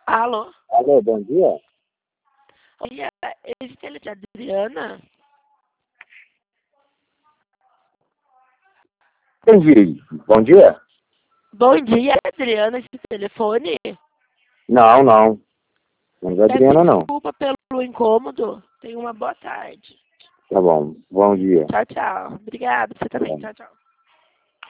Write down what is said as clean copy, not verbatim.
Alô? Alô, bom dia. Oi, esse telefone é Adriana? Entendi. Bom dia? Bom dia, Adriana, esse telefone? Não, não. Não é Peço Adriana, não. desculpa pelo incômodo. Tenha uma boa tarde. Tá bom. Bom dia. Tchau, tchau. Obrigada, você também. Tchau, tchau.